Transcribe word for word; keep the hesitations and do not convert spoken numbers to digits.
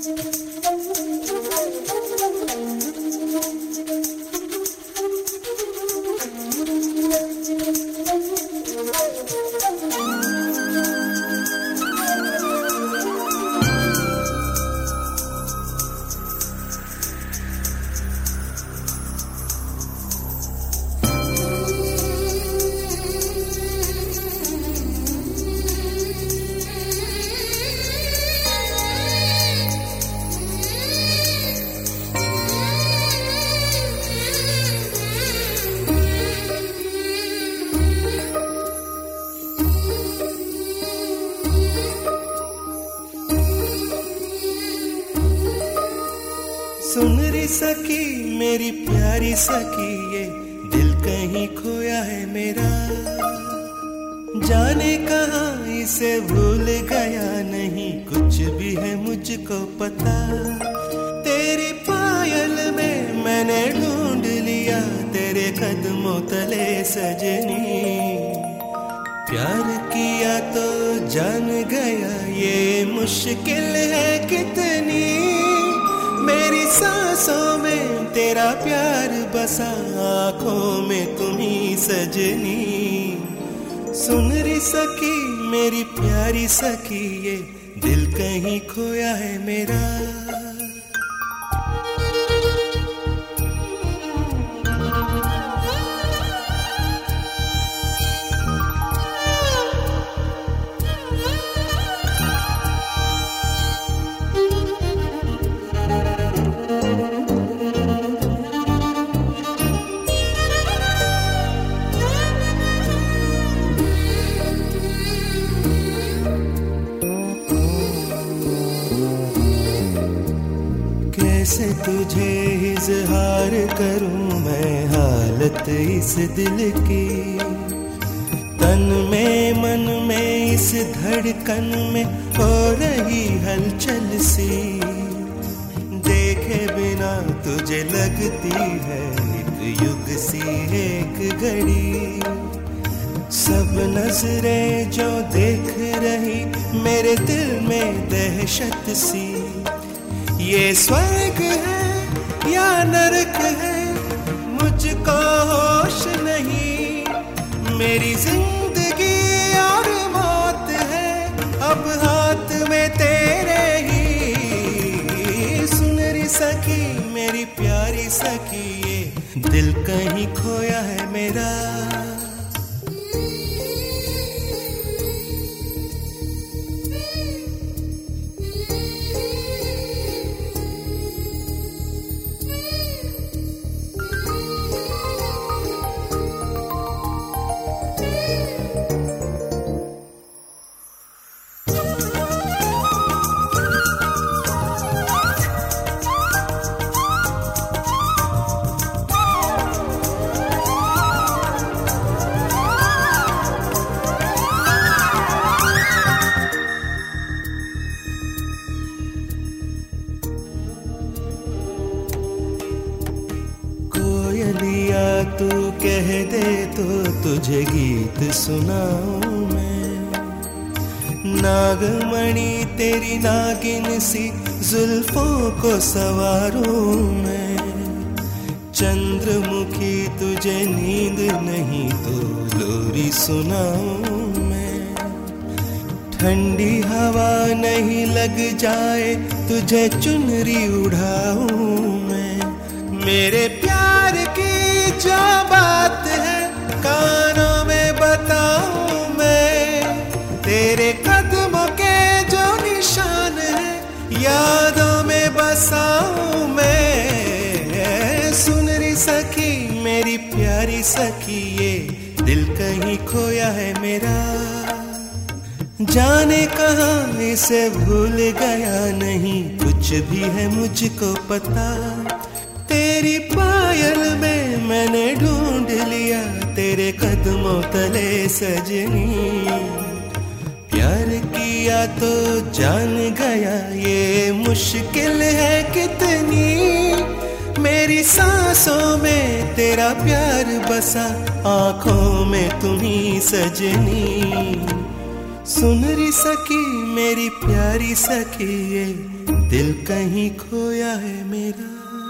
सुन री सखी मेरी प्यारी सखी, ये दिल कहीं खोया है मेरा, जाने कहाँ इसे भूल गया, नहीं कुछ भी है मुझको पता। तेरी पायल में मैंने ढूंढ लिया तेरे कदमों तले सजनी, प्यार किया तो जान गया ये मुश्किल है कितनी, मेरी सांसों में तेरा प्यार बसा, आँखों में तुम्ही सजनी। सुन री सखी मेरी प्यारी सखी, ये दिल कहीं खोया है मेरा। कैसे तुझे इज़हार करूं मैं हालत इस दिल की, तन में मन में इस धड़कन में हो रही हलचल सी, देखे बिना तुझे लगती है एक युग सी एक घड़ी, सब नजरें जो देख रही मेरे दिल में दहशत सी, ये स्वर्ग है या नरक है मुझको होश नहीं, मेरी जिंदगी और मौत है अब हाथ में तेरे ही। सुन री सखी मेरी प्यारी सखी, ये दिल कहीं खोया है मेरा। कोयलिया तू कह दे तो तुझे गीत सुनाऊं मैं, नागमणि तेरी नागिन सी जुल्फों को संवारूं मैं, चंद्रमुखी तुझे नींद नहीं तो लोरी सुनाऊं मैं, ठंडी हवा नहीं लग जाए तुझे चुनरी उड़ाऊं मैं, मेरे प्यार की जो बात है कानों में बताऊं मैं, तेरे कदमों के जो निशान है यादों में बसाऊं मैं। सुन री सखी मेरी प्यारी सखी, ये दिल कहीं खोया है मेरा, जाने कहाँ इसे भूल गया, नहीं कुछ भी है मुझको पता, तेरी पायल में मैंने ढूंढ लिया तेरे कदमों तले सजनी, प्यार किया तो जान गया ये मुश्किल है कितनी, मेरी सांसों में तेरा प्यार बसा, आँखों में तुम्ही सजनी। सुन री सखी मेरी प्यारी सखी, ये दिल कहीं खोया है मेरा।